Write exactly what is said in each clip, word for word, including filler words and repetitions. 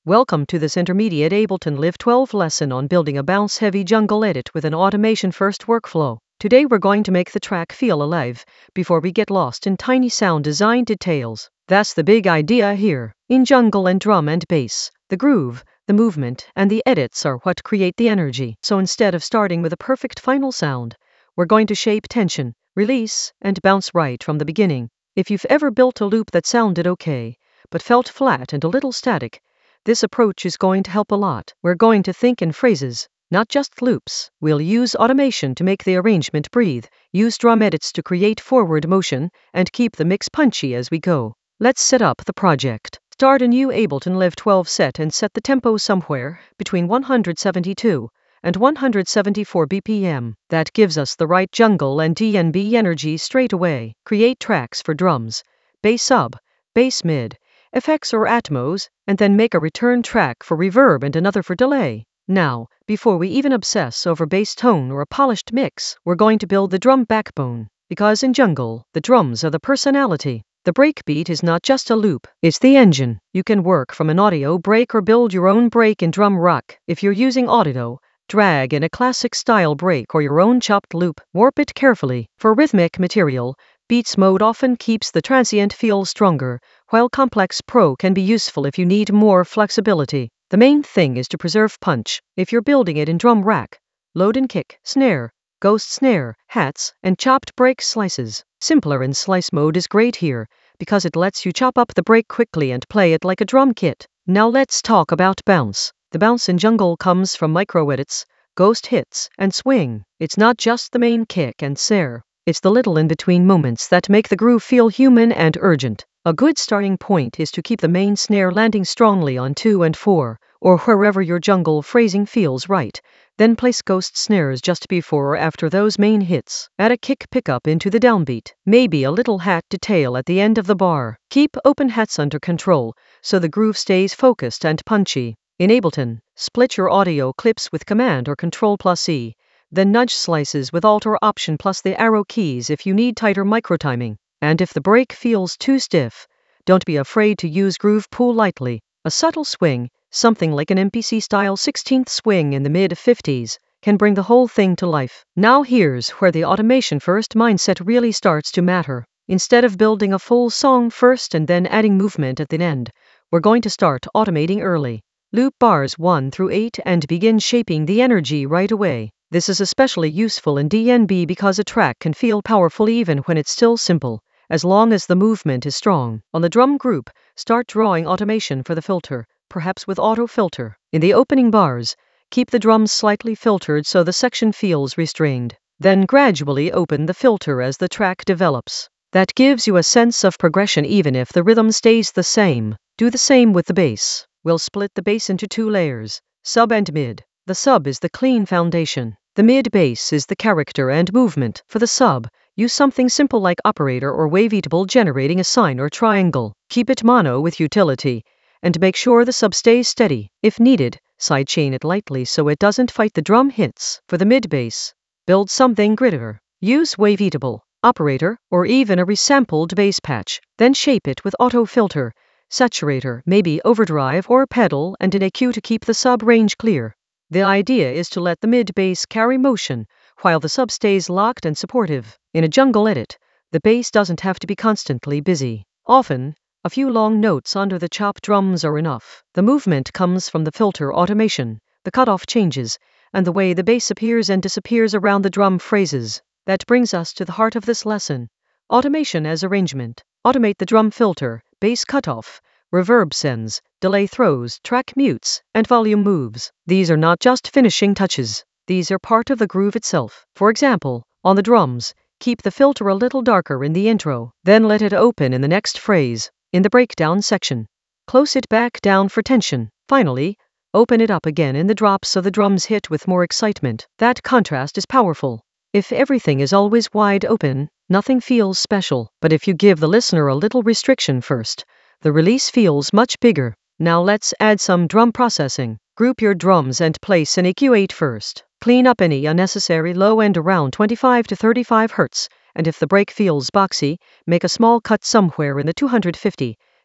Welcome to this intermediate Ableton Live twelve lesson on building a bounce-heavy jungle edit with an automation-first workflow. Today we're going to make the track feel alive before we get lost in tiny sound design details. That's the big idea here. In jungle and drum and bass, the groove, the movement, and the edits are what create the energy. So instead of starting with a perfect final sound, we're going to shape tension, release, and bounce right from the beginning. If you've ever built a loop that sounded okay, but felt flat and a little static, this approach is going to help a lot. We're going to think in phrases, not just loops. We'll use automation to make the arrangement breathe, use drum edits to create forward motion, and keep the mix punchy as we go. Let's set up the project. Start a new Ableton Live twelve set and set the tempo somewhere between one hundred seventy-two and one hundred seventy-four B P M. That gives us the right jungle and D N B energy straight away. Create tracks for drums, bass sub, bass mid, effects or Atmos, and then make a return track for reverb and another for delay. Now, before we even obsess over bass tone or a polished mix, we're going to build the drum backbone. Because in jungle, the drums are the personality. The breakbeat is not just a loop, it's the engine. You can work from an audio break or build your own break in drum rock. If you're using audio, drag in a classic style break or your own chopped loop. Warp it carefully. For rhythmic material, Beats mode often keeps the transient feel stronger, while Complex Pro can be useful if you need more flexibility. The main thing is to preserve punch. If you're building it in drum rack, load in kick, snare, ghost snare, hats, and chopped break slices. Simpler in slice mode is great here, because it lets you chop up the break quickly and play it like a drum kit. Now let's talk about bounce. The bounce in jungle comes from micro edits, ghost hits, and swing. It's not just the main kick and snare. It's the little in-between moments that make the groove feel human and urgent. A good starting point is to keep the main snare landing strongly on two and four, or wherever your jungle phrasing feels right. Then place ghost snares just before or after those main hits. Add a kick pickup into the downbeat, maybe a little hat detail at the end of the bar. Keep open hats under control, so the groove stays focused and punchy. In Ableton, split your audio clips with Command or Control plus E. Then nudge slices with Alt or Option plus the arrow keys if you need tighter microtiming. And if the break feels too stiff, don't be afraid to use Groove Pool lightly. A subtle swing, something like an M P C-style sixteenth swing in the mid-fifties, can bring the whole thing to life. Now here's where the automation-first mindset really starts to matter. Instead of building a full song first and then adding movement at the end, we're going to start automating early. Loop bars one through eight and begin shaping the energy right away. This is especially useful in D N B because a track can feel powerful even when it's still simple, as long as the movement is strong. On the drum group, start drawing automation for the filter, perhaps with auto filter. In the opening bars, keep the drums slightly filtered so the section feels restrained. Then gradually open the filter as the track develops. That gives you a sense of progression even if the rhythm stays the same. Do the same with the bass. We'll split the bass into two layers, sub and mid. The sub is the clean foundation. The mid bass is the character and movement. For the sub, use something simple like operator or waveatable generating a sine or triangle. Keep it mono with utility, and make sure the sub stays steady. If needed, sidechain it lightly so it doesn't fight the drum hits. For the mid bass, build something grittier. Use waveatable, operator, or even a resampled bass patch. Then shape it with auto filter, saturator, maybe overdrive or pedal, and an E Q to keep the sub range clear. The idea is to let the mid-bass carry motion, while the sub stays locked and supportive. In a jungle edit, the bass doesn't have to be constantly busy. Often, a few long notes under the chop drums are enough. The movement comes from the filter automation, the cutoff changes, and the way the bass appears and disappears around the drum phrases. That brings us to the heart of this lesson. Automation as arrangement. Automate the drum filter, bass cutoff, reverb sends, delay throws, track mutes, and volume moves. These are not just finishing touches. These are part of the groove itself. For example, on the drums, keep the filter a little darker in the intro, then let it open in the next phrase. In the breakdown section, close it back down for tension. Finally, open it up again in the drop so the drums hit with more excitement. That contrast is powerful. If everything is always wide open, nothing feels special. But if you give the listener a little restriction first, the release feels much bigger. Now let's add some drum processing. Group your drums and place an E Q eight first. Clean up any unnecessary low end around twenty-five to thirty-five hertz, and if the break feels boxy, make a small cut somewhere in the two hundred fifty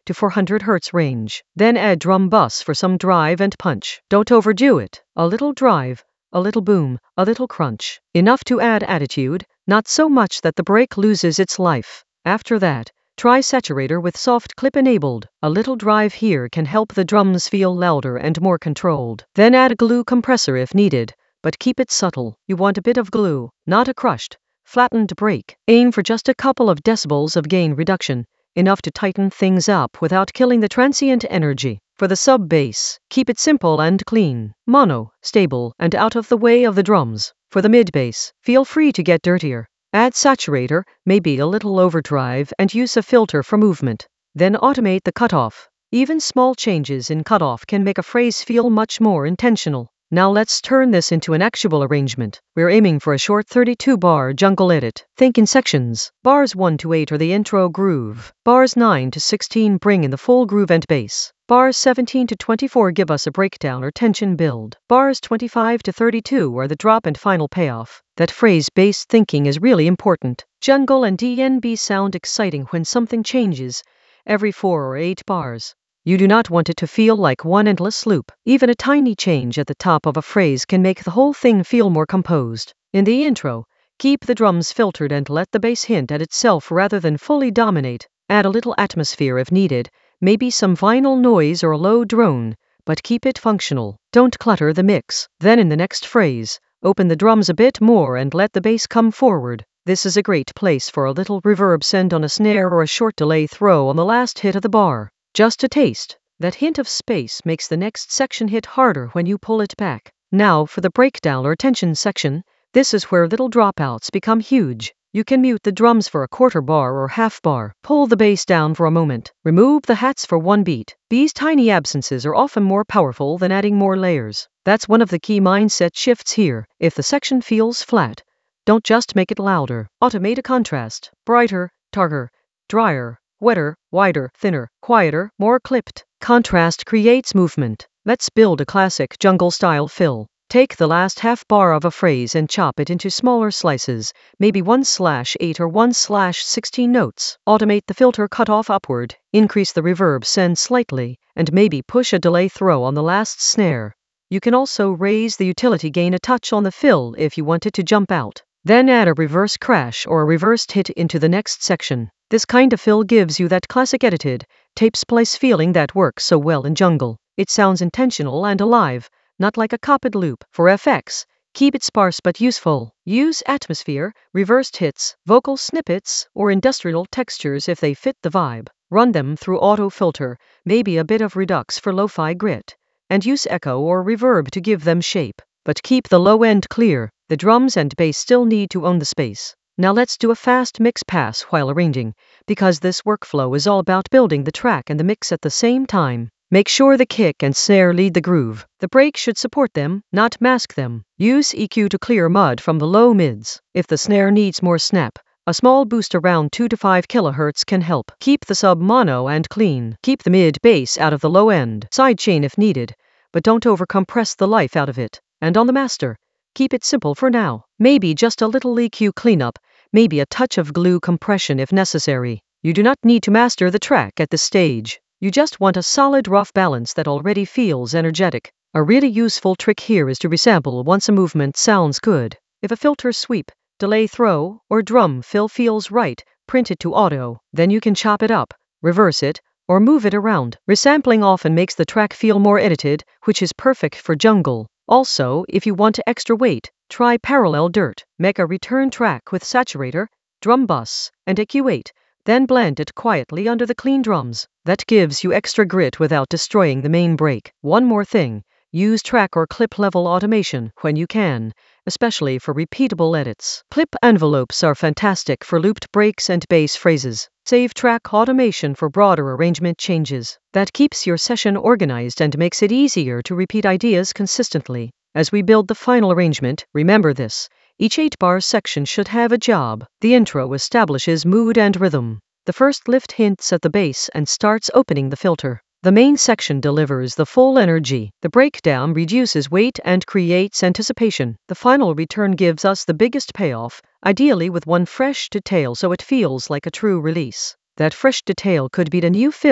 to four hundred hertz range. Then add drum bus for some drive and punch. Don't overdo it. A little drive, a little boom, a little crunch. Enough to add attitude, not so much that the break loses its life. After that, try saturator with soft clip enabled. A little drive here can help the drums feel louder and more controlled. Then add a glue compressor if needed, but keep it subtle. You want a bit of glue, not a crushed, flattened break. Aim for just a couple of decibels of gain reduction, enough to tighten things up without killing the transient energy. For the sub-bass, keep it simple and clean, mono, stable, and out of the way of the drums. For the mid-bass, feel free to get dirtier. Add saturator, maybe a little overdrive, and use a filter for movement. Then automate the cutoff. Even small changes in cutoff can make a phrase feel much more intentional. Now let's turn this into an actual arrangement. We're aiming for a short thirty-two bar jungle edit. Think in sections. Bars one to eight are the intro groove. Bars nine to sixteen bring in the full groove and bass. Bars seventeen to twenty-four give us a breakdown or tension build. Bars twenty-five to thirty-two are the drop and final payoff. That phrase-based thinking is really important. Jungle and D N B sound exciting when something changes every four or eight bars. You do not want it to feel like one endless loop. Even a tiny change at the top of a phrase can make the whole thing feel more composed. In the intro, keep the drums filtered and let the bass hint at itself rather than fully dominate. Add a little atmosphere if needed, maybe some vinyl noise or a low drone, but keep it functional. Don't clutter the mix. Then in the next phrase, open the drums a bit more and let the bass come forward. This is a great place for a little reverb send on a snare or a short delay throw on the last hit of the bar. Just a taste. That hint of space makes the next section hit harder when you pull it back. Now for the breakdown or tension section, this is where little dropouts become huge. You can mute the drums for a quarter bar or half bar. Pull the bass down for a moment. Remove the hats for one beat. These tiny absences are often more powerful than adding more layers. That's one of the key mindset shifts here. If the section feels flat, don't just make it louder. Automate a contrast. Brighter, darker, drier, wetter, wider, thinner, quieter, more clipped. Contrast creates movement. Let's build a classic jungle-style fill. Take the last half bar of a phrase and chop it into smaller slices, maybe one slash eight or one slash sixteen notes. Automate the filter cutoff upward, increase the reverb send slightly, and maybe push a delay throw on the last snare. You can also raise the utility gain a touch on the fill if you want it to jump out. Then add a reverse crash or a reversed hit into the next section. This kind of fill gives you that classic edited, tape splice feeling that works so well in jungle. It sounds intentional and alive, not like a copied loop. For F X, keep it sparse but useful. Use atmosphere, reversed hits, vocal snippets, or industrial textures if they fit the vibe. Run them through auto filter, maybe a bit of redux for lo-fi grit, and use echo or reverb to give them shape. But keep the low end clear. The drums and bass still need to own the space. Now let's do a fast mix pass while arranging, because this workflow is all about building the track and the mix at the same time. Make sure the kick and snare lead the groove. The break should support them, not mask them. Use E Q to clear mud from the low mids. If the snare needs more snap, a small boost around two to five kilohertz can help. Keep the sub mono and clean. Keep the mid bass out of the low end. Sidechain if needed, but don't overcompress the life out of it. And on the master, keep it simple for now. Maybe just a little E Q cleanup, maybe a touch of glue compression if necessary. You do not need to master the track at this stage. You just want a solid rough balance that already feels energetic. A really useful trick here is to resample once a movement sounds good. If a filter sweep, delay throw, or drum fill feels right, print it to auto. Then you can chop it up, reverse it, or move it around. Resampling often makes the track feel more edited, which is perfect for jungle. Also, if you want extra weight, try parallel dirt. Make a return track with saturator, drum bus, and E Q eight, then blend it quietly under the clean drums. That gives you extra grit without destroying the main break. One more thing, use track or clip level automation when you can, especially for repeatable edits. Clip envelopes are fantastic for looped breaks and bass phrases. Save track automation for broader arrangement changes. That keeps your session organized and makes it easier to repeat ideas consistently. As we build the final arrangement, remember this. Each eight-bar section should have a job. The intro establishes mood and rhythm. The first lift hints at the bass and starts opening the filter. The main section delivers the full energy. The breakdown reduces weight and creates anticipation. The final return gives us the biggest payoff, ideally with one fresh detail so it feels like a true release. That fresh detail could be a new fill,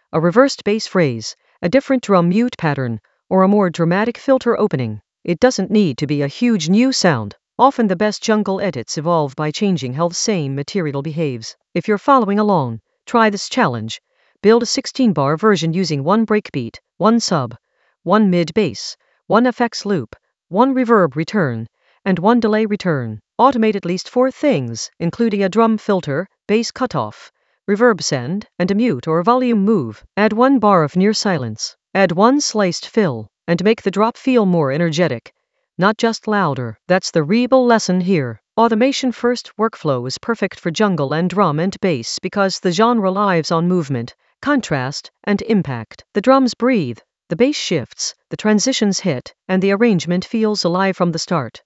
a reversed bass phrase, a different drum mute pattern, or a more dramatic filter opening. It doesn't need to be a huge new sound. Often the best jungle edits evolve by changing how the same material behaves. If you're following along, try this challenge. Build a sixteen bar version using one breakbeat, one sub, one mid bass, one effects loop, one reverb return, and one delay return. Automate at least four things, including a drum filter, bass cutoff, reverb send, and a mute or volume move. Add one bar of near silence. Add one sliced fill, and make the drop feel more energetic, not just louder. That's the real lesson here. Automation first workflow is perfect for jungle and drum and bass because the genre lives on movement, contrast, and impact. The drums breathe, the bass shifts, the transitions hit, and the arrangement feels alive from the start.